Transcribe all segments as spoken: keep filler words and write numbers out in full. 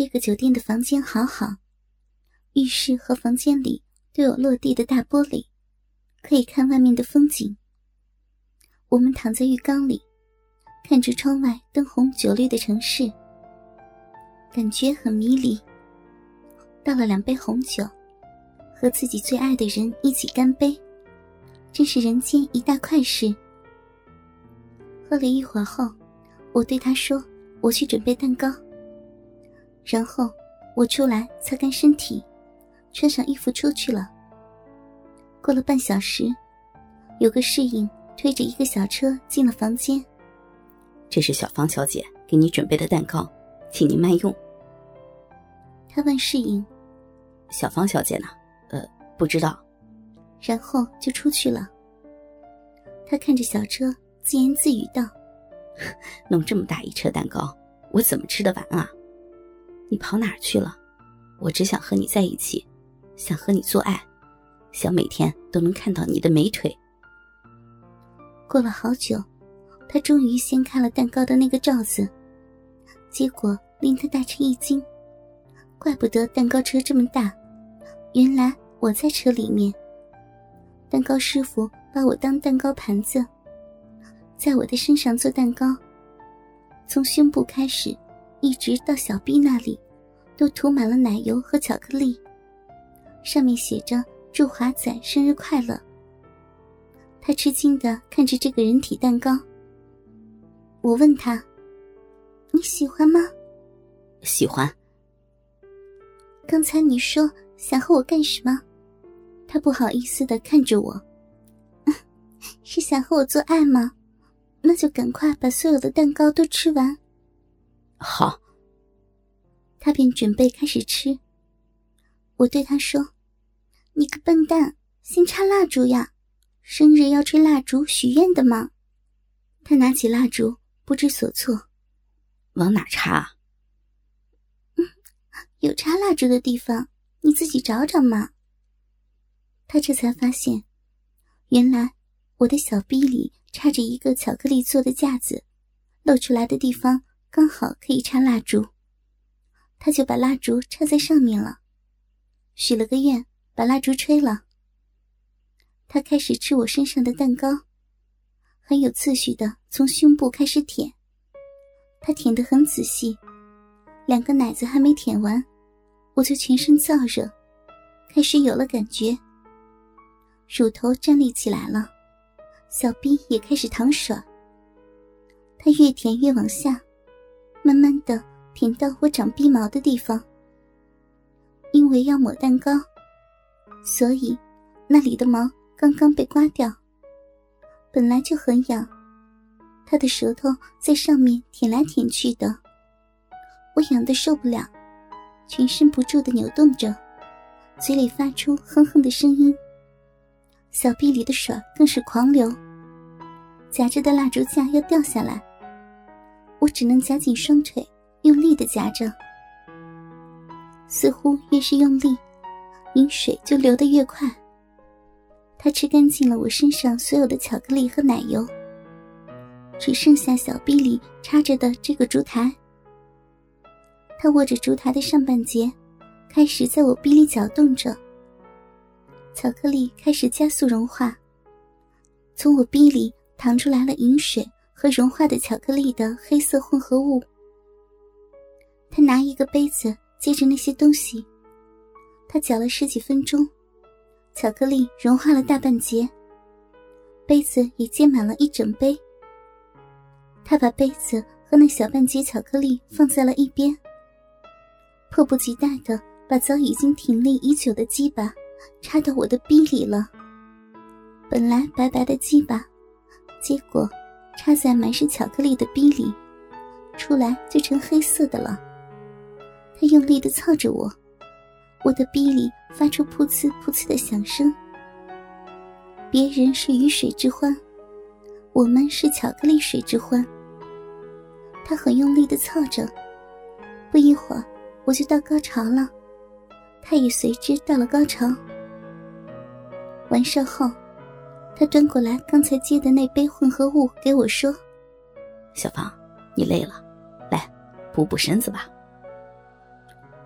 这个酒店的房间好好，浴室和房间里都有落地的大玻璃，可以看外面的风景。我们躺在浴缸里，看着窗外灯红酒绿的城市，感觉很迷离。倒了两杯红酒，和自己最爱的人一起干杯，真是人间一大快事。喝了一会儿后，我对他说我去准备蛋糕，然后我出来擦干身体，穿上衣服出去了。过了半小时，有个侍应推着一个小车进了房间。 这是小芳小姐给你准备的蛋糕，请您慢用。 他问侍应， 小芳小姐呢？呃，不知道。 然后就出去了。他看着小车自言自语道， 弄这么大一车蛋糕，我怎么吃得完啊？你跑哪儿去了？我只想和你在一起，想和你做爱，想每天都能看到你的美腿。 过了好久，他终于掀开了蛋糕的那个罩子，结果令他大吃一惊，怪不得蛋糕车这么大，原来我在车里面。蛋糕师傅把我当蛋糕盘子，在我的身上做蛋糕，从胸部开始一直到小臂那里都涂满了奶油和巧克力，上面写着祝华仔生日快乐。他吃惊地看着这个人体蛋糕。我问他，你喜欢吗？ 喜欢。 刚才你说想和我干什么？他不好意思地看着我。是想和我做爱吗？那就赶快把所有的蛋糕都吃完。 好。 他便准备开始吃。我对他说，你个笨蛋，先插蜡烛呀，生日要吹蜡烛许愿的吗？他拿起蜡烛不知所措。 往哪插啊？ 嗯，有插蜡烛的地方，你自己找找嘛。他这才发现，原来我的小臂里插着一个巧克力做的架子，露出来的地方刚好可以插蜡烛。他就把蜡烛插在上面了，许了个愿，把蜡烛吹了。他开始吃我身上的蛋糕，很有次序地从胸部开始舔。他舔得很仔细，两个奶子还没舔完，我就全身燥热，开始有了感觉。乳头站立起来了，小臂也开始淌水。他越舔越往下，慢慢地舔到我长鼻毛的地方。因为要抹蛋糕，所以那里的毛刚刚被刮掉，本来就很痒，他的舌头在上面舔来舔去的，我痒得受不了，全身不住地扭动着，嘴里发出哼哼的声音。小臂里的水更是狂流，夹着的蜡烛架要掉下来，我只能夹紧双腿，用力地夹着。似乎越是用力，饮水就流得越快。他吃干净了我身上所有的巧克力和奶油，只剩下小臂里插着的这个烛台。他握着烛台的上半截，开始在我臂里搅动着。巧克力开始加速融化，从我臂里淌出来了饮水和融化的巧克力的黑色混合物。他拿一个杯子接着那些东西，他搅了十几分钟，巧克力融化了大半截，杯子也接满了一整杯。他把杯子和那小半截巧克力放在了一边，迫不及待地把早已经挺立已久的鸡巴插到我的逼里了。本来白白的鸡巴，结果插在满是巧克力的逼里，出来就成黑色的了。他用力地操着我，我的逼里发出噗呲噗呲的响声。别人是鱼水之欢，我们是巧克力水之欢。他很用力地操着，不一会儿我就到高潮了，他也随之到了高潮。完事后，他端过来刚才接的那杯混合物给我说， 小芳，你累了，来补补身子吧。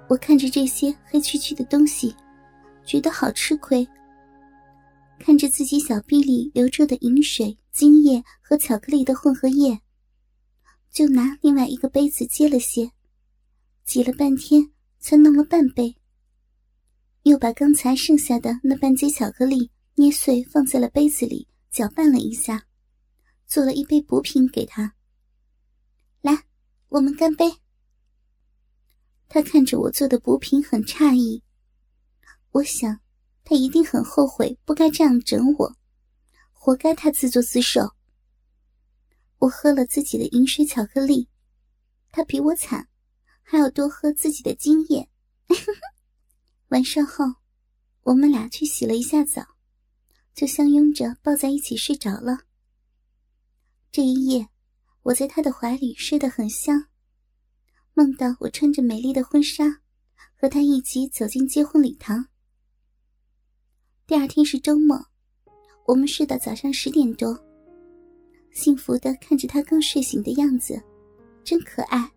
我看着这些黑黢黢的东西，觉得好吃亏。看着自己小臂里流出的饮水、精液和巧克力的混合液，就拿另外一个杯子接了些，挤了半天才弄了半杯，又把刚才剩下的那半截巧克力捏碎放在了杯子里，搅拌了一下，做了一杯补品给他。来，我们干杯。他看着我做的补品很诧异，我想他一定很后悔不该这样整我，活该他自作自受。我喝了自己的饮水巧克力，他比我惨，还要多喝自己的精液。晚上后，我们俩去洗了一下澡，就相拥着抱在一起睡着了。这一夜，我在他的怀里睡得很香，梦到我穿着美丽的婚纱，和他一起走进结婚礼堂。第二天是周末，我们睡到早上十点多，幸福地看着他刚睡醒的样子，真可爱。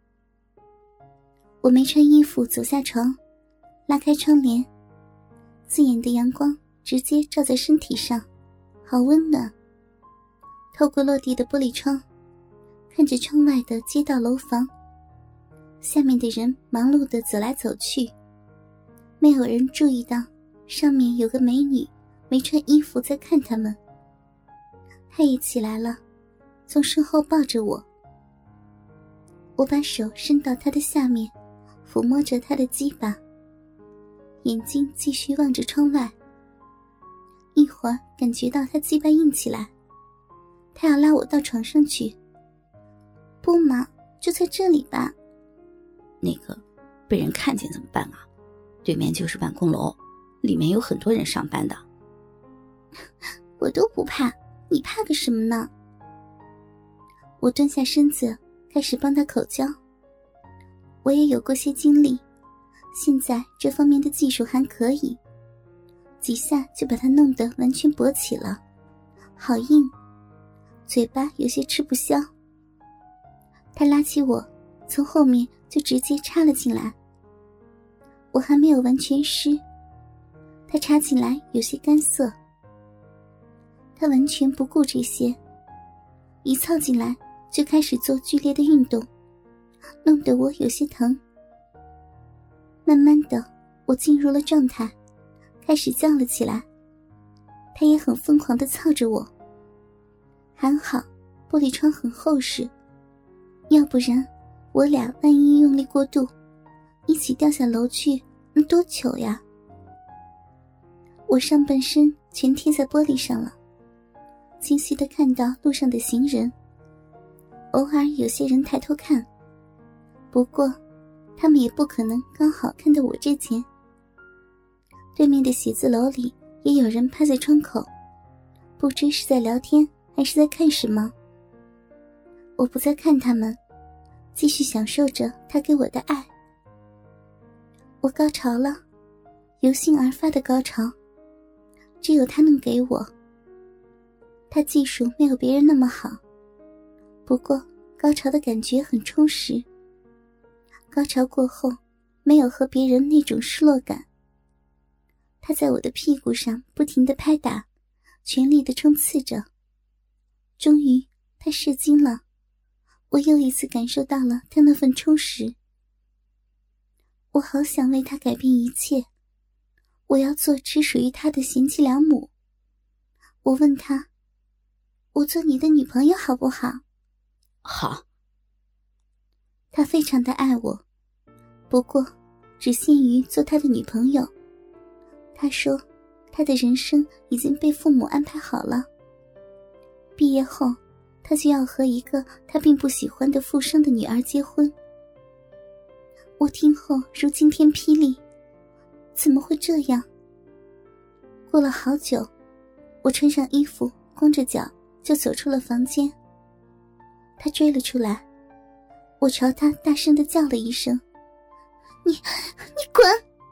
我没穿衣服走下床，拉开窗帘，刺眼的阳光直接照在身体上，好温暖。透过落地的玻璃窗，看着窗外的街道楼房，下面的人忙碌地走来走去，没有人注意到上面有个美女没穿衣服在看他们。他也起来了，从身后抱着我。我把手伸到他的下面，抚摸着他的鸡巴，眼睛继续望着窗外。一会儿感觉到他鸡巴硬起来，他要拉我到床上去。不嘛，就在这里吧。 那个被人看见怎么办啊？对面就是办公楼，里面有很多人上班的。 我都不怕，你怕个什么呢？我蹲下身子开始帮他口交。我也有过些经历，现在这方面的技术还可以，几下就把它弄得完全勃起了，好硬，嘴巴有些吃不消。他拉起我，从后面就直接插了进来。我还没有完全湿，他插进来有些干涩。他完全不顾这些，一凑进来就开始做剧烈的运动，弄得我有些疼。慢慢的，我进入了状态，开始叫了起来。他也很疯狂地操着我。还好玻璃窗很厚实，要不然我俩万一用力过度，一起掉下楼去，那多糗呀。我上半身全贴在玻璃上了，清晰地看到路上的行人，偶尔有些人抬头看，不过他们也不可能刚好看到我这间。对面的写字楼里也有人趴在窗口，不知是在聊天还是在看什么。我不再看他们，继续享受着他给我的爱。我高潮了，由心而发的高潮，只有他能给我。他技术没有别人那么好，不过高潮的感觉很充实。高潮过后，没有和别人那种失落感。他在我的屁股上不停地拍打，全力地冲刺着。终于，他射精了，我又一次感受到了他那份充实。我好想为他改变一切，我要做只属于他的贤妻良母。我问他，我做你的女朋友好不好？ 好。 他非常的爱我，不过只限于做他的女朋友。他说他的人生已经被父母安排好了，毕业后他就要和一个他并不喜欢的富商的女儿结婚。我听后如惊天霹雳，怎么会这样？过了好久，我穿上衣服光着脚就走出了房间。他追了出来，我朝他大声地叫了一声，你你滚！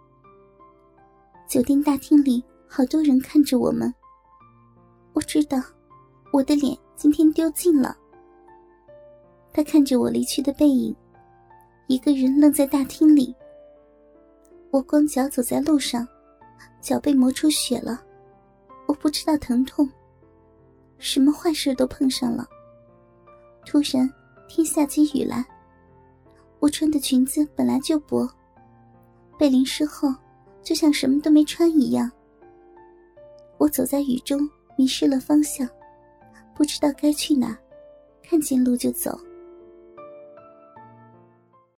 酒店大厅里好多人看着我们，我知道我的脸今天丢尽了。他看着我离去的背影，一个人愣在大厅里， 我光脚走在路上，脚被磨出血了，我不知道疼痛，什么坏事都碰上了。突然天下起雨来，我穿的裙子本来就薄，被淋湿后就像什么都没穿一样。我走在雨中迷失了方向，不知道该去哪，看见路就走。